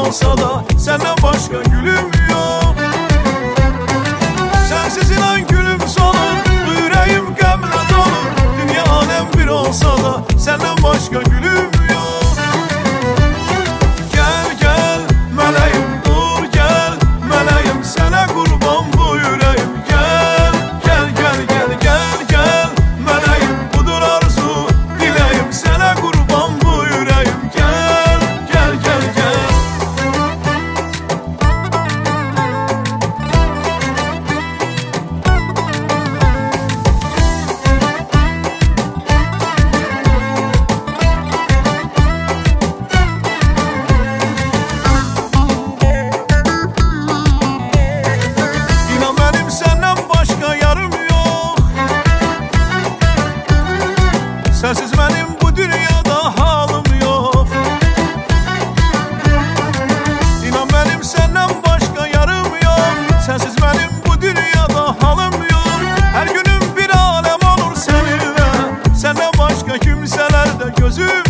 olsa da senden başka gülüm yok. Sensiz inan gülüm solur, bu yüreğim qəmlə dolur. Dünya alem bir olsa da senden başka gülüm yok. Gel gel meleğim, dur gel meleğim, sana kurban bu yüreğim. Gel gel gel gel gel gel meleğim, budur arzu dileğim, sana kurban bu yüreğim. Gel gel gel gel. Sensiz benim bu dünyada halım yok. İnan benim senden başka yarım yok. Sensiz benim bu dünyada halım yok. Her günüm bir alem olur seninle. Senden başka kimselerde gözüm